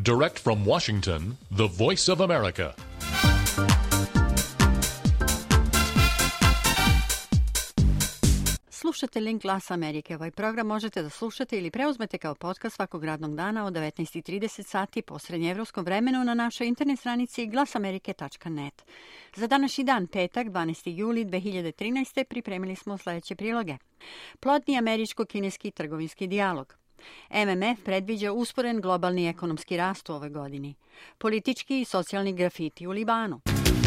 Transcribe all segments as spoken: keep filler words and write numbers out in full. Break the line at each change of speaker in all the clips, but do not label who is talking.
Direct from Washington, the Voice of America.
Slušate Link Glas Amerike. Ovaj program možete da slušate ili preuzmete kao podcast svakog radnog dana od devetnaest i trideset sati po srednjeevropskom vremenu na našoj internet stranici glasamerike tačka net. Za današnji dan, petak, dvanaesti juli dve hiljade trinaeste. pripremili smo sledeće priloge. Plodni američko-kineski trgovinski dijalog. M M F predviđa usporen globalni ekonomski rast u ovoj godini. Politički i socijalni grafiti u Libanu.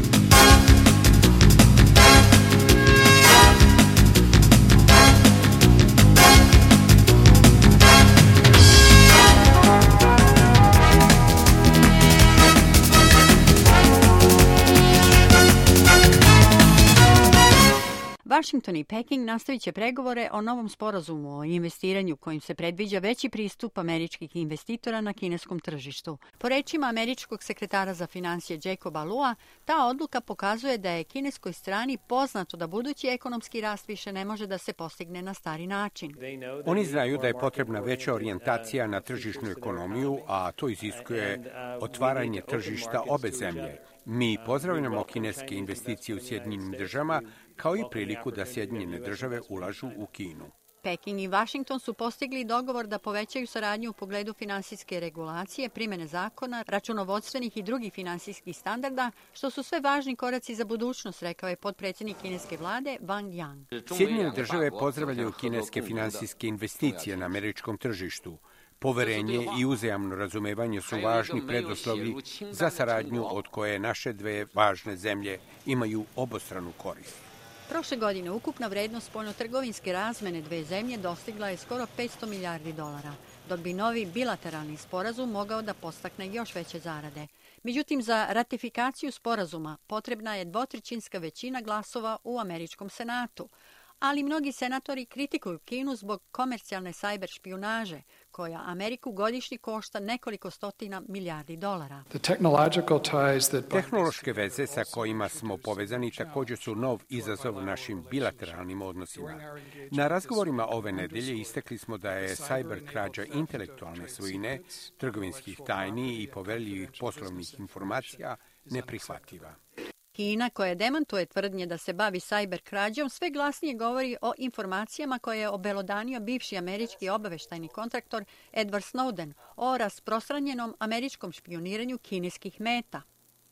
Washington i Peking nastavit će pregovore o novom sporazumu o investiranju kojim se predviđa veći pristup američkih investitora na kineskom tržištu. Po rečima američkog sekretara za finansije Jacoba Lua, ta odluka pokazuje da je kineskoj strani poznato da budući ekonomski rast više ne može da se postigne na stari način.
Oni znaju da je potrebna veća orijentacija na tržišnu ekonomiju, a to iziskuje otvaranje tržišta obe zemlje. Mi pozdravljamo kineske investicije u Sjedinjenim državama, kao i priliku da Sjedinjene države ulažu u Kinu.
Peking i Washington su postigli dogovor da povećaju saradnju u pogledu finansijske regulacije, primene zakona, računovodstvenih i drugih finansijskih standarda, što su sve važni koraci za budućnost, rekao je potpredsjednik kineske vlade Wang Yang.
Sjedinjene države pozdravljaju kineske finansijske investicije na američkom tržištu. Poverenje i uzajamno razumevanje su važni preduslovi za saradnju od koje naše dve važne zemlje imaju obostranu korist.
Prošle godine ukupna vrednost spoljnotrgovinske razmene dve zemlje dostigla je skoro petsto milijardi dolara, dok bi novi bilateralni sporazum mogao da podstakne još veće zarade. Međutim, za ratifikaciju sporazuma potrebna je dvotrećinska većina glasova u američkom senatu, ali mnogi senatori kritikuju Kinu zbog komercijalne sajber špijunaže, koja Ameriku godišnje košta nekoliko stotina milijardi dolara.
Tehnološke veze sa kojima smo povezani također su nov izazov našim bilateralnim odnosima. Na razgovorima ove nedelje istakli smo da je sajber krađa intelektualne svojine, trgovinskih tajni i poverljivih poslovnih informacija neprihvatljiva.
Kina, koja demantuje tvrdnje da se bavi sajber krađom, sve glasnije govori o informacijama koje je obelodanio bivši američki obaveštajni kontraktor Edward Snowden o rasprostranjenom američkom špijuniranju kineskih meta.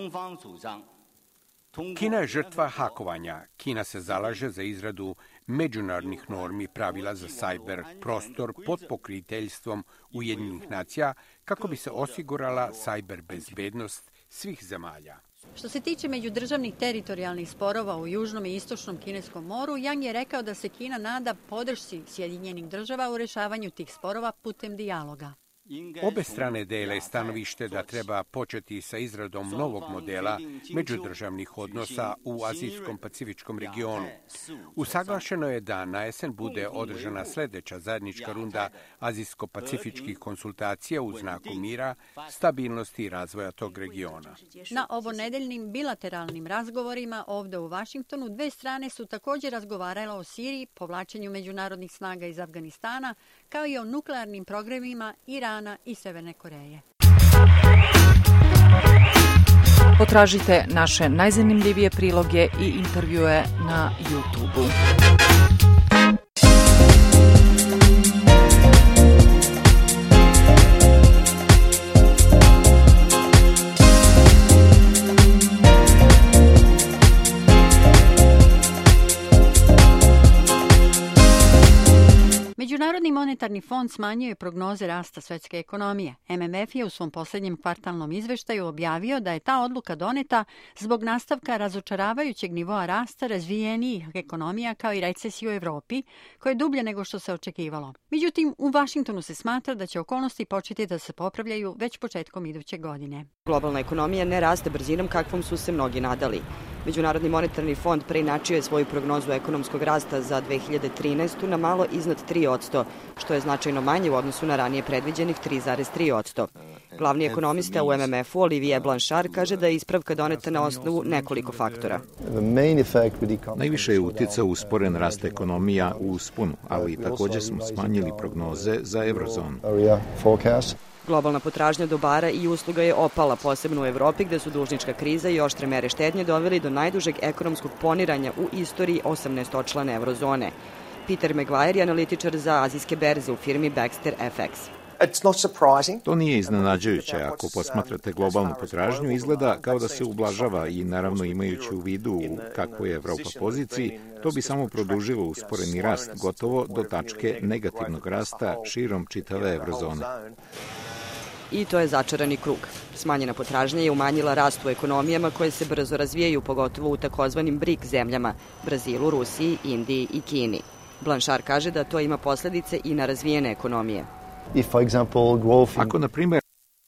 Kina je žrtva hakovanja. Kina se zalaže za izradu međunarodnih normi pravila za sajber prostor pod pokroviteljstvom Ujedinjenih nacija kako bi se osigurala sajber bezbednost svih zemalja.
Što se tiče međudržavnih teritorijalnih sporova u južnom i istočnom kineskom moru, Yang je rekao da se Kina nada podršci Sjedinjenih država u rešavanju tih sporova putem dijaloga.
Obe strane dele stanovište da treba početi sa izradom novog modela međudržavnih odnosa u Azijskom pacifičkom regionu. Usaglašeno je da na jesen bude održana sljedeća zajednička runda azijsko-pacifičkih konsultacija u znaku mira, stabilnosti i razvoja tog regiona.
Na ovonedeljnim bilateralnim razgovorima ovdje u Vašingtonu dve strane su također razgovarale o Siriji, povlačenju međunarodnih snaga iz Afganistana, kao i o nuklearnim programima Irana i Severne Koreje.
Potražite naše najzanimljivije priloge i intervjue na YouTube-u.
Međunarodni monetarni fond smanjio je prognoze rasta svetske ekonomije. M M F je u svom posljednjem kvartalnom izveštaju objavio da je ta odluka doneta zbog nastavka razočaravajućeg nivoa rasta razvijenijih ekonomija kao i recesije u Evropi, koje je dublje nego što se očekivalo. Međutim, u Vašingtonu se smatra da će okolnosti početi da se popravljaju već početkom iduće godine.
Globalna ekonomija ne raste brzinom kakvom su se mnogi nadali. Međunarodni monetarni fond preinačio je svoju prognozu ekonomskog rasta za dve hiljade trinaestu na malo iznad tri posto, što je značajno manje u odnosu na ranije predviđenih tri zarez tri posto. Glavni ekonomista u M M F-u Olivier Blanchard kaže da je ispravka doneta na osnovu nekoliko faktora.
Najviše je utjecao usporen rast ekonomija u usponu, ali također smo smanjili prognoze za eurozonu.
Globalna potražnja dobara i usluga je opala, posebno u Evropi, gde su dužnička kriza i oštre mere štednje doveli do najdužeg ekonomskog poniranja u istoriji osamnaestočlane eurozone. Peter Maguire je analitičar za azijske berze u firmi Baxter F X.
To nije iznenađujuće. Ako posmatrate globalnu potražnju, izgleda kao da se ublažava i naravno imajući u vidu u kakvoj je Evropa poziciji, to bi samo produžilo usporeni rast gotovo do tačke negativnog rasta širom čitave eurozone.
I to je začarani krug. Smanjena potražnja je umanjila rast u ekonomijama koje se brzo razvijaju, pogotovo u takozvanim B R I C zemljama, Brazilu, Rusiji, Indiji i Kini. Blanchard kaže da to ima posledice i na razvijene ekonomije.
Ako, na primjer,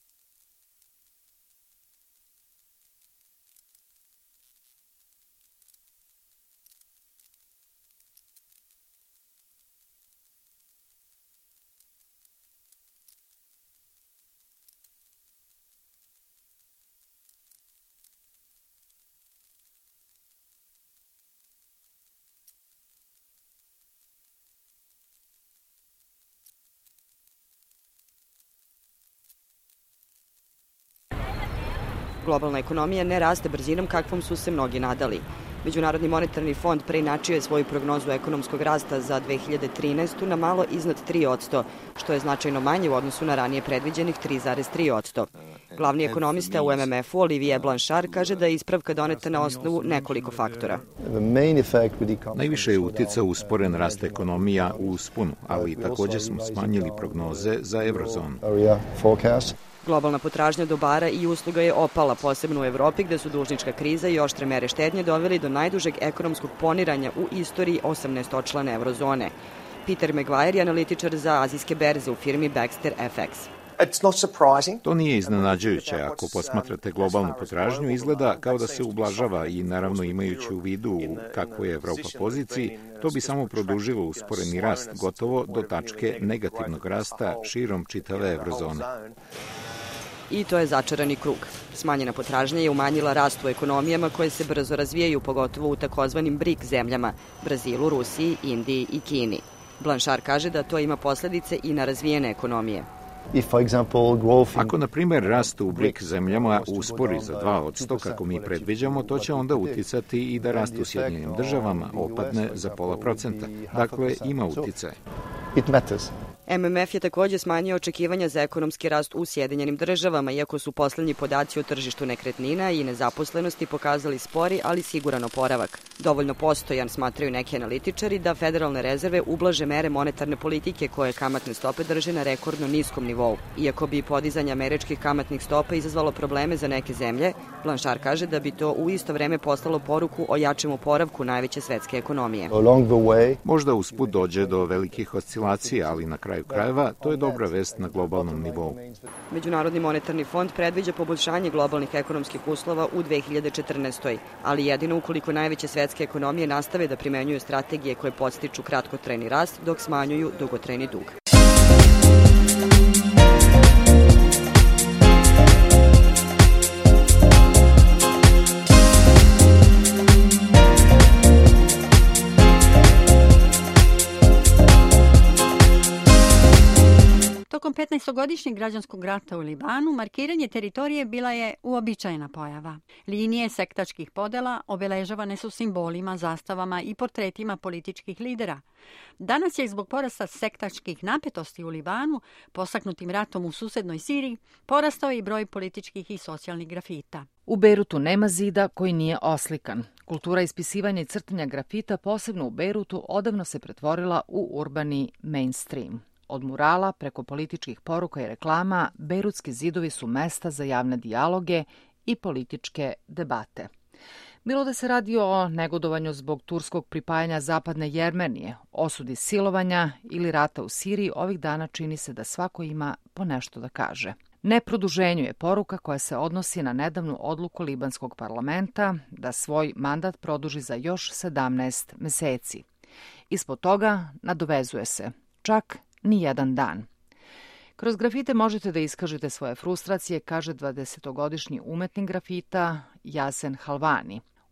Globalna ekonomija ne raste brzinom kakvom su se mnogi nadali. Međunarodni monetarni fond preinačio je svoju prognozu ekonomskog rasta za dve hiljade trinaestu na malo iznad tri posto, što je značajno manje u odnosu na ranije predviđenih tri zarez tri posto. Glavni ekonomista u M M F-u Olivier Blanchard kaže da je ispravka doneta na osnovu nekoliko faktora.
Najviše je uticao usporen rast ekonomija u usponu, ali također smo smanjili prognoze za eurozonu.
Globalna potražnja dobara i usluga je opala, posebno u Evropi, gde su dužnička kriza i oštre mere štednje doveli do najdužeg ekonomskog poniranja u istoriji osamnaestočlane eurozone. Peter Maguire je analitičar za azijske berze u firmi Baxter F X.
To nije iznenađujuće. Ako posmatrate globalnu potražnju, izgleda kao da se ublažava i naravno imajući u vidu u kakvoj je Evropa poziciji, to bi samo produžilo usporeni rast gotovo do tačke negativnog rasta širom čitave eurozone.
I to je začarani krug. Smanjena potražnja je umanjila rast u ekonomijama koje se brzo razvijaju, pogotovo u takozvanim B R I C zemljama, Brazilu, Rusiji, Indiji i Kini. Blanchard kaže da to ima posledice i na razvijene ekonomije.
Ako, na primjer, rast u B R I C zemljama uspori za dva posto, kako mi predviđamo, to će onda uticati i da rast u Sjedinjenim državama opadne za pola procenta. Dakle, ima uticaje.
M M F je također smanjio očekivanja za ekonomski rast u Sjedinjenim državama, iako su poslednji podaci o tržištu nekretnina i nezaposlenosti pokazali spori, ali siguran oporavak. Dovoljno postojan, smatraju neki analitičari, da federalne rezerve ublaže mere monetarne politike koje kamatne stope drže na rekordno niskom nivou. Iako bi podizanje američkih kamatnih stopa izazvalo probleme za neke zemlje, Blanchard kaže da bi to u isto vreme poslalo poruku o jačem oporavku najveće svetske ekonomije.
Možda usput dođe do velikih oscilacija, ali na kraju krajeva to je dobra vest na globalnom nivou.
Međunarodni monetarni fond predviđa poboljšanje globalnih ekonomskih uslova u dve hiljade četrnaestoj. ali jedino ukoliko najveće svetske ekonomije nastave da primenjuju strategije koje podstiču kratkotrajni rast dok smanjuju dugotrajni dug.
Tokom petnaestogodišnjeg građanskog rata u Libanu, markiranje teritorije bila je uobičajena pojava. Linije sektačkih podela obeležavane su simbolima, zastavama i portretima političkih lidera. Danas je zbog porasta sektačkih napetosti u Libanu, postaknutim ratom u susednoj Siriji, porastao i broj političkih i socijalnih grafita.
U Bejrutu nema zida koji nije oslikan. Kultura ispisivanja i crtanja grafita, posebno u Bejrutu, odavno se pretvorila u urbani mainstream. Od murala preko političkih poruka i reklama, bejrutski zidovi su mesta za javne dijaloge i političke debate. Bilo da se radi o negodovanju zbog turskog pripajanja zapadne Jermenije, osudi silovanja ili rata u Siriji, ovih dana čini se da svako ima po nešto da kaže. Ne produženju je poruka koja se odnosi na nedavnu odluku libanskog parlamenta da svoj mandat produži za još sedamnaest meseci. Ispod toga nadovezuje se čak ni jedan dan. Kroz grafite možete da iskažete svoje frustracije, kaže dvadesetogodišnji umetnik grafita Yasen Halvani.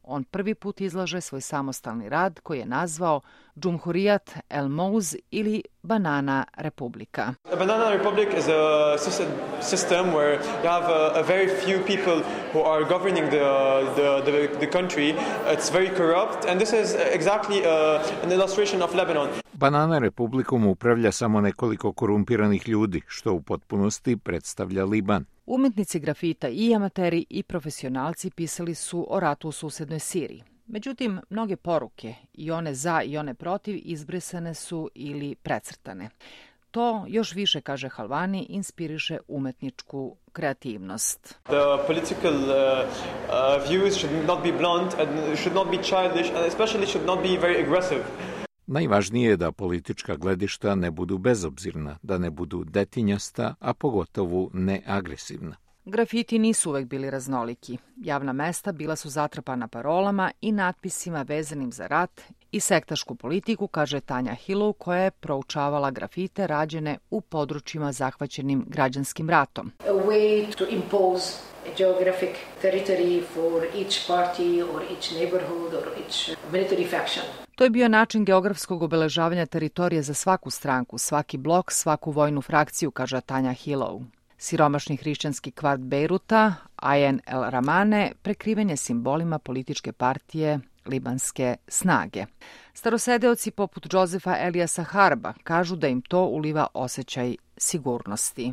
on prvi put izlaže svoj samostalni rad koji je nazvao Džumhurijat El Mouz ili Banana Republika.
A Banana Republic is a system where you have a, a very few people who are governing the, the, the, the country. It's very corrupt and this is exactly a, an illustration of Lebanon.
Banana Republikom upravlja samo nekoliko korumpiranih ljudi, što u potpunosti predstavlja Liban.
Umetnici grafita i amateri i profesionalci pisali su o ratu u susednoj Siriji. Međutim, mnoge poruke, i one za i one protiv, izbrisane su ili precrtane. To još više, kaže Halvani, inspiriše umetničku kreativnost.
The political uh, uh, views should not be blunt and should not be childish and especially should not be very aggressive.
Najvažnije je da politička gledišta ne budu bezobzirna, da ne budu detinjasta, a pogotovo ne agresivna.
Grafiti nisu uvek bili raznoliki. Javna mesta bila su zatrpana parolama i natpisima vezanim za rat i sektašku politiku, kaže Tanja Hillow, koja je proučavala grafite rađene u područjima zahvaćenim građanskim ratom.
A way to impose a geographic territory for each party or each neighborhood or each military faction.
To je bio način geografskog obeležavanja teritorije za svaku stranku, svaki blok, svaku vojnu frakciju, kaže Tanja Hillow. Siromašni hrišćanski kvart Bejruta, Ain el Ramane, prekriven je simbolima političke partije Libanske snage. Starosedeoci poput Josefa Eliasa Harba kažu da im to uliva osjećaj sigurnosti.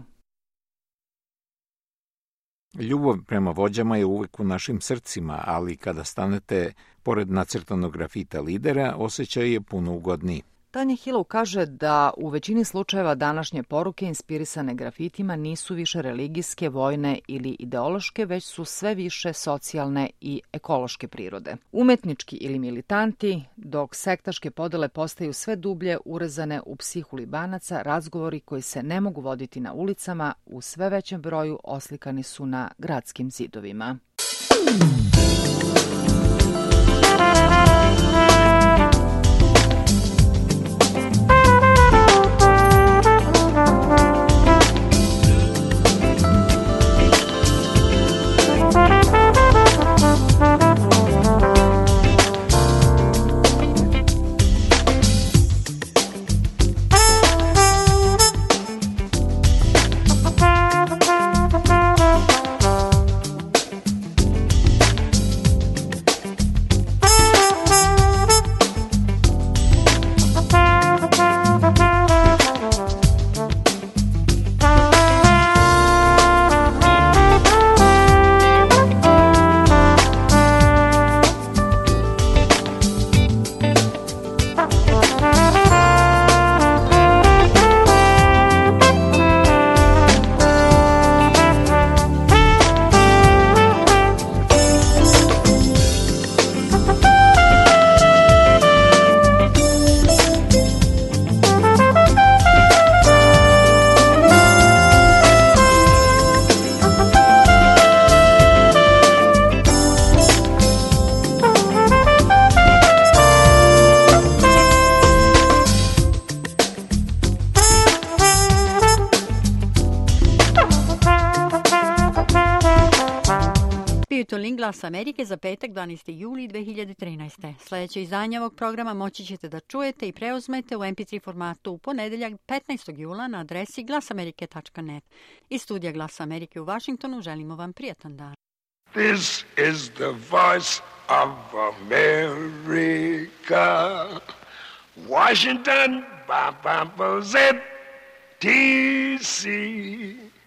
Ljubav prema vođama je uvek u našim srcima, ali kada stanete pored nacrtanog grafita lidera, osjećaj je puno ugodniji.
Tanja Hillow kaže da u većini slučajeva današnje poruke inspirisane grafitima nisu više religijske, vojne ili ideološke, već su sve više socijalne i ekološke prirode. Umetnički ili militanti, dok sektaške podele postaju sve dublje urezane u psihu Libanaca, razgovori koji se ne mogu voditi na ulicama u sve većem broju oslikani su na gradskim zidovima. Glas Amerike za petak, dvanaesti juli dve hiljade trinaeste. Sljedeće izdanje ovog programa moći ćete da čujete i preuzmete u em pe tri formatu u ponedeljak petnaestog jula na adresi glasamerike tačka net. Iz studija Glasa Amerike u Vašingtonu želimo vam prijatan dan.
This is the voice of America. Washington, ba ba ba Z T C.